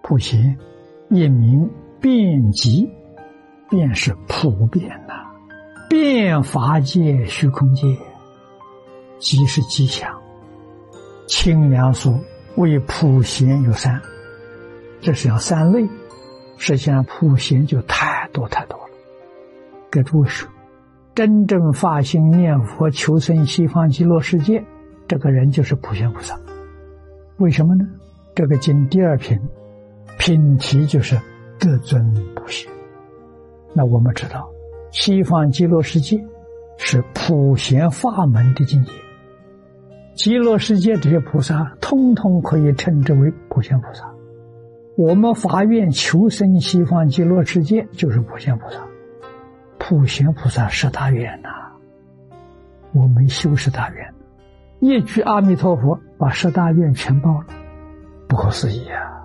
普贤，一名遍及，便是普遍呐，遍法界虚空界，即是吉祥。清凉说为普贤有三，这是要三类，实际上普贤就太多太多了。给诸位说，真正发心念佛求生西方极乐世界，这个人就是普贤菩萨。为什么呢？这个经第二品品题就是得尊普贤。那我们知道西方极乐世界是普贤法门的境界，极乐世界这些菩萨通通可以称之为普贤菩萨。我们发愿求生西方极乐世界就是普贤菩萨。普贤菩萨十大愿呐，我们修十大愿，一句阿弥陀佛把十大愿全报了，不可思议啊！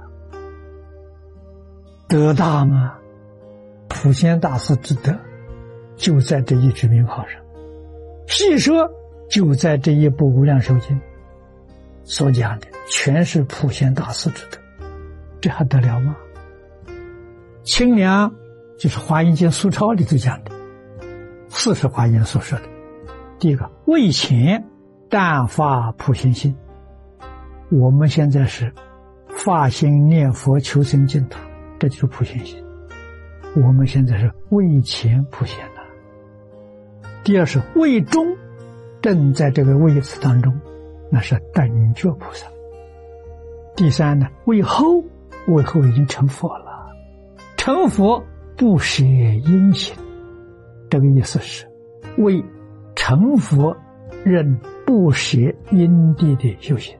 德大吗？普贤大师之德就在这一句名号上，细说就在这一部无量寿经所讲的，全是普贤大师之德，这还得了吗？清凉就是华严经疏钞里头讲的，四是华严所说的。第一个，为前但发普贤心，我们现在是发心念佛求生净土，这就是普贤心。我们现在是为前普贤了。第二是为中，正在这个位次当中，那是等觉菩萨。第三呢，为后，为后已经成佛了，成佛不舍因行，这个意思是为成佛任不舍因地的修行。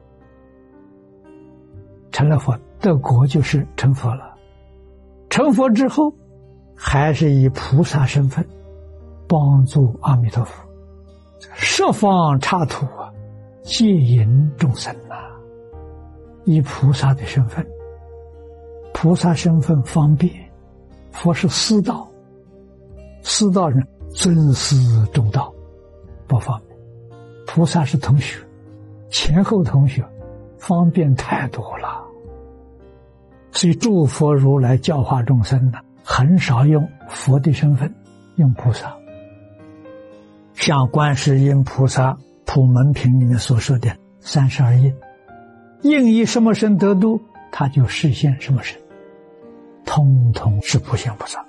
成了佛得果就是成佛了，成佛之后还是以菩萨身份帮助阿弥陀佛十方刹土啊，接引众生啊，以菩萨的身份，菩萨身份方便，佛是师道，师道人尊师重道不方便，菩萨是同学，前后同学，方便太多了。所以诸佛如来教化众生呢，很少用佛的身份，用菩萨。像观世音菩萨普门品里面所说的32应，应以什么身得度，他就实现什么身，通通是普贤菩萨。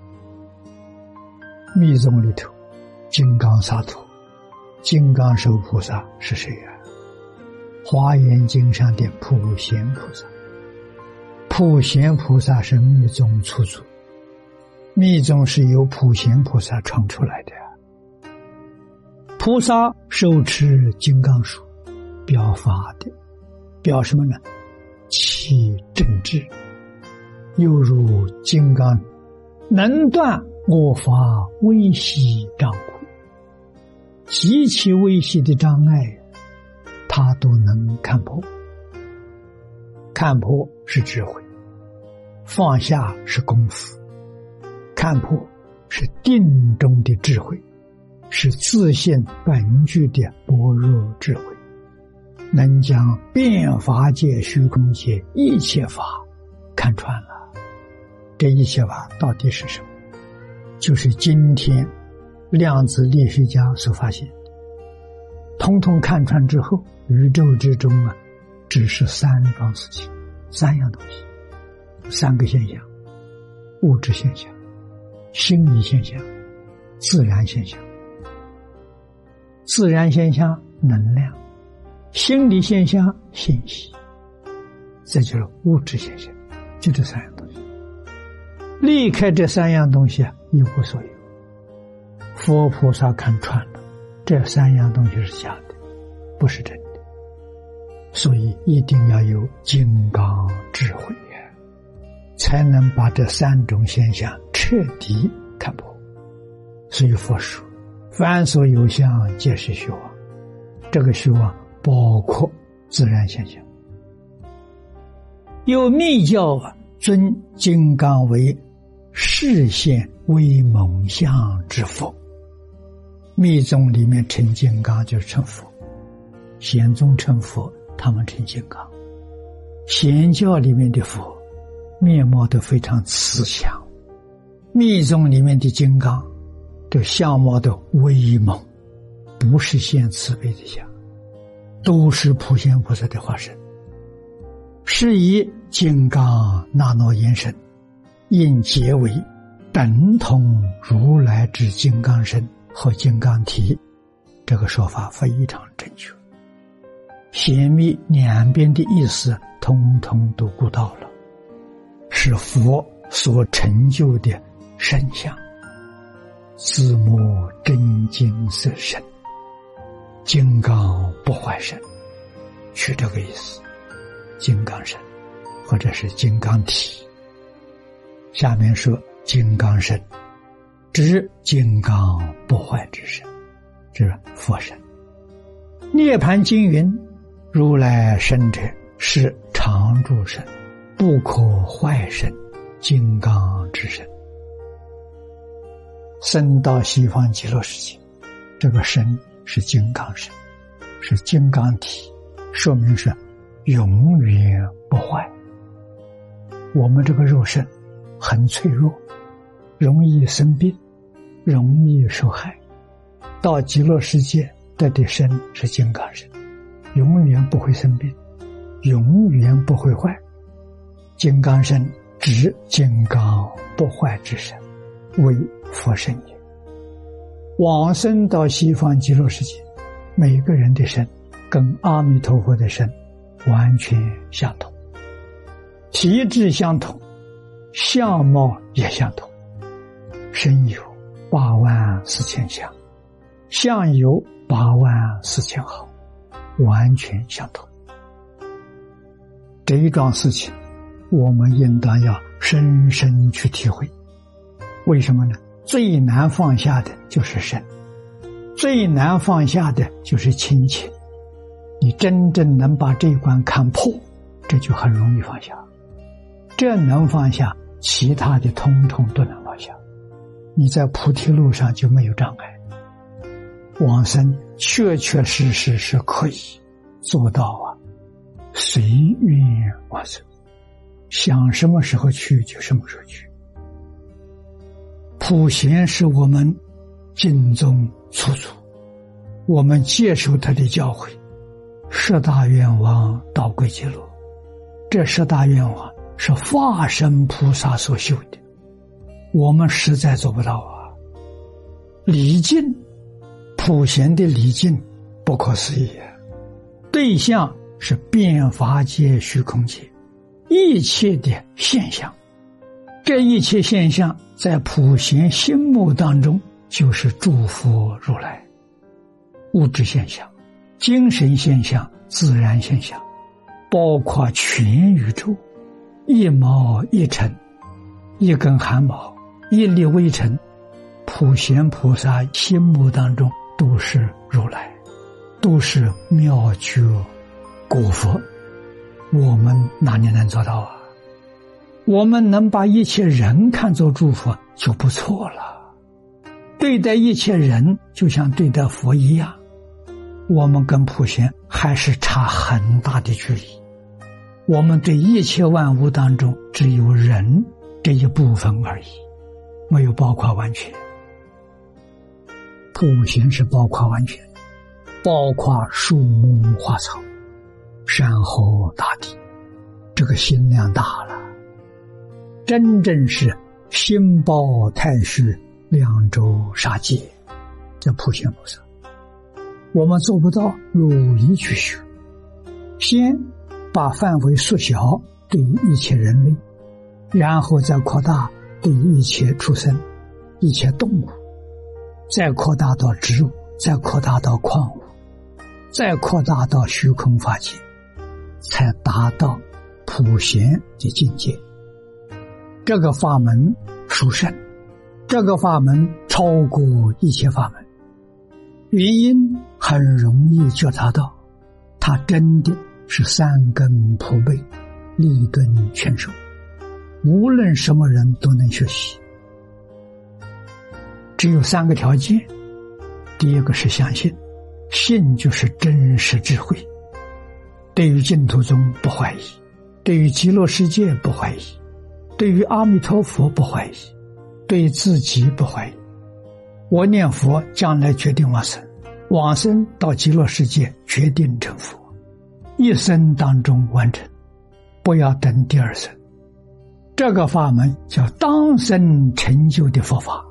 密宗里头金刚萨埵金刚手菩萨是谁啊？华严经上的普贤菩萨。普贤菩萨是密宗出处，密宗是由普贤菩萨创出来的。菩萨手持金刚杵，表法的，表什么呢？其正智，犹如金刚，能断我法微细障苦，极其微细的障碍，他都能看破。看破是智慧，放下是功夫，看破是定中的智慧，是自信本具的般若智慧，能将遍法界虚空界一切法看穿了。这一切法到底是什么？就是今天量子力学家所发现，通通看穿之后，宇宙之中啊，只是三桩事情，三样东西，三个现象：物质现象、心理现象、自然现象。自然现象能量，心理现象信息，这就是物质现象，就这三样东西。离开这三样东西啊，一无所有。佛菩萨看穿了，这三样东西是假的，不是真的。所以一定要有金刚智慧才能把这三种现象彻底看破。所以佛说凡所有相皆是虚妄，这个虚妄包括自然现象。有密教尊金刚为示现威猛相之佛，密宗里面称金刚就是称佛，显宗称佛，他们称金刚。显教里面的佛面貌都非常慈祥。密宗里面的金刚，这相貌的威猛，不是现慈悲的相，都是普贤菩萨的化身。是以金刚那罗延身，应结为等同如来之金刚身和金刚体，这个说法非常正确。显密两边的意思通通都顾到了，是佛所成就的身相，自摸真金色身，金刚不坏身，是这个意思。金刚身或者是金刚体。下面说金刚身，指金刚不坏之身，这是佛身。涅盘经云：如来身者，是常住身，不可坏身，金刚之身。升到西方极乐世界，这个身是金刚身，是金刚体，说明是永远不坏。我们这个肉身很脆弱，容易生病，容易受害。到极乐世界得的身是金刚身，永远不会生病，永远不会坏。金刚身指金刚不坏之身，为佛身也。往生到西方极乐世界，每个人的身跟阿弥陀佛的身完全相同，体质相同，相貌也相同。身有84000相，相有84000毫，完全相同。这一桩事情我们应当要深深去体会。为什么呢？最难放下的就是身，最难放下的就是亲情。你真正能把这一关看破，这就很容易放下。这能放下，其他的通通都能放下。你在菩提路上就没有障碍。往生确确实实是可以做到啊，随愿往生，想什么时候去就什么时候去。普贤是我们尽忠处处，我们接受他的教诲，10大愿望导归极乐。这10大愿望是化身菩萨所修的，我们实在做不到啊。礼敬，普贤的礼敬不可思议，对象是遍法界虚空界一切的现象，这一切现象在普贤心目当中就是诸佛如来。物质现象、精神现象、自然现象，包括全宇宙，一毛一尘，一根汗毛，一粒微尘，普贤菩萨心目当中都是如来，都是妙觉果佛。我们哪里能做到啊？我们能把一切人看作诸佛就不错了，对待一切人就像对待佛一样。我们跟普贤还是差很大的距离。我们对一切万物当中只有人这一部分而已，没有包括完全。普贤是包括完全，包括树木花草、山河大地，这个心量大了，真正是心包太虚，量周杀戒，叫普贤菩萨。我们做不到努力去学，先把范围缩小，对于一切人类，然后再扩大对于一切畜生、一切动物，再扩大到植物，再扩大到矿物，再扩大到虚空法界，才达到普贤的境界。这个法门殊胜，这个法门超过一切法门，原因很容易觉察到，它真的是3根普被，利根全收，无论什么人都能学习。只有3个条件。第一个是相信，信就是真实智慧，对于净土宗不怀疑，对于极乐世界不怀疑， 对于阿弥陀佛不怀疑，对自己不怀疑。我念佛将来决定往生，往生到极乐世界决定成佛，一生当中完成，不要等第二生。这个法门叫当生成就的佛法。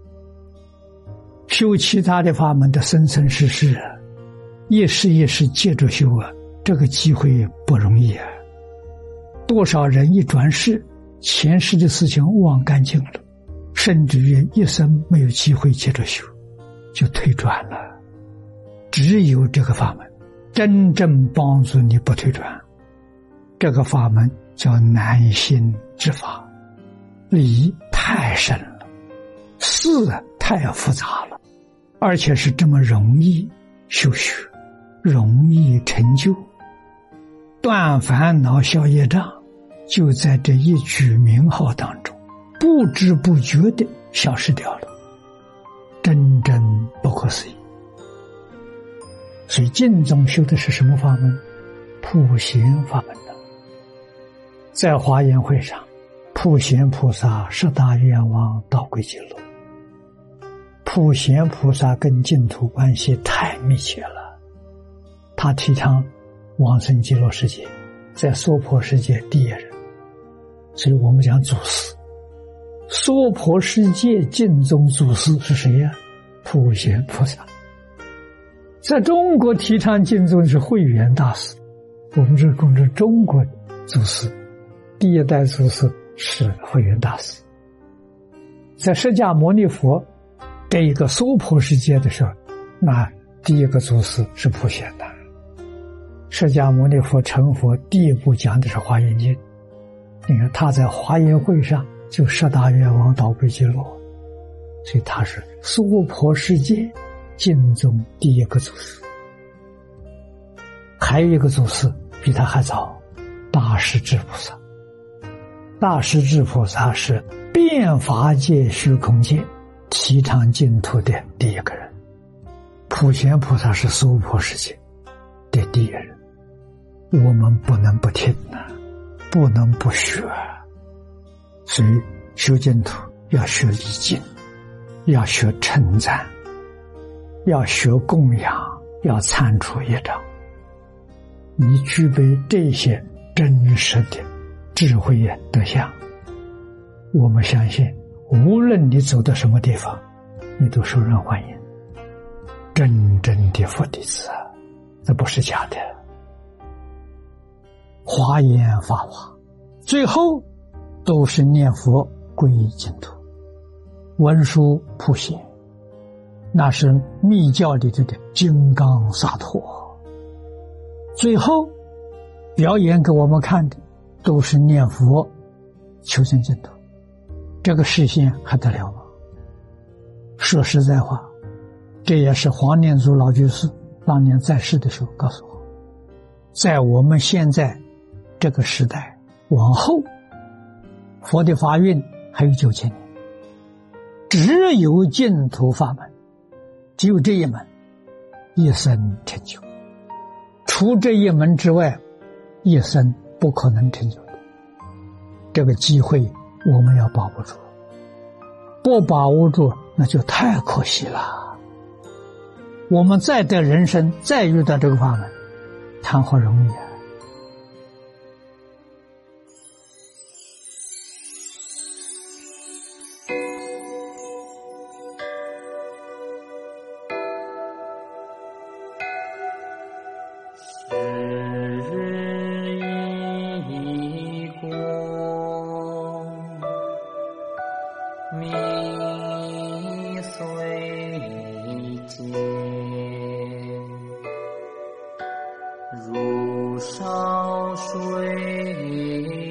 修其他的法门的生生世世一世一世接着修这个机会不容易多少人一转世，前世的事情忘干净了，甚至于一生没有机会接着修，就退转了。只有这个法门真正帮助你不退转。这个法门叫难信之法，理太深了，事太复杂了，而且是这么容易修学，容易成就。断烦恼消业障就在这一句名号当中，不知不觉地消失掉了，真正不可思议。所以净宗修的是什么法门？普贤法门。在华严会上，普贤菩萨十大愿望导归极乐。普贤菩萨跟净土关系太密切了，他提倡往生极乐世界，在娑婆世界第一人。所以我们讲祖师，娑婆世界净宗祖师是谁呀？普贤菩萨。在中国提倡净宗是慧远大师，我们这供着中国祖师，第一代祖师是慧远大师。在释迦牟尼佛这一个娑婆世界的时候，那第一个祖师是普贤的。释迦牟尼佛成佛第一部讲的是华严经，你看他在华严会上就十大愿望导归极乐，所以他是娑婆世界净宗第一个祖师。还有一个祖师比他还早，大势至菩萨。大势至菩萨是遍法界虚空界提倡净土的第一个人，普贤菩萨是娑婆世界的第一人。我们不能不听不能不学。所以修净土要学礼敬，要学称赞，要学供养，要铲除业障。你具备这些真实的智慧德相，我们相信无论你走到什么地方，你都受人欢迎。真正的佛弟子这不是假的。华严法华最后都是念佛皈依净土，文殊普贤那是密教里的金刚萨埵，最后表演给我们看的都是念佛求生净土。这个实现还得了吗？说实在话，这也是黄念祖老居士当年在世的时候告诉我，在我们现在这个时代往后，佛的法运还有9000年，只有净土法门，只有这一门一生成就，除这一门之外一生不可能成就的。这个机会我们要把握住，不把握住那就太可惜了。我们再得人生，再遇到这个法门，谈何容易啊！ 迷随间，如烧水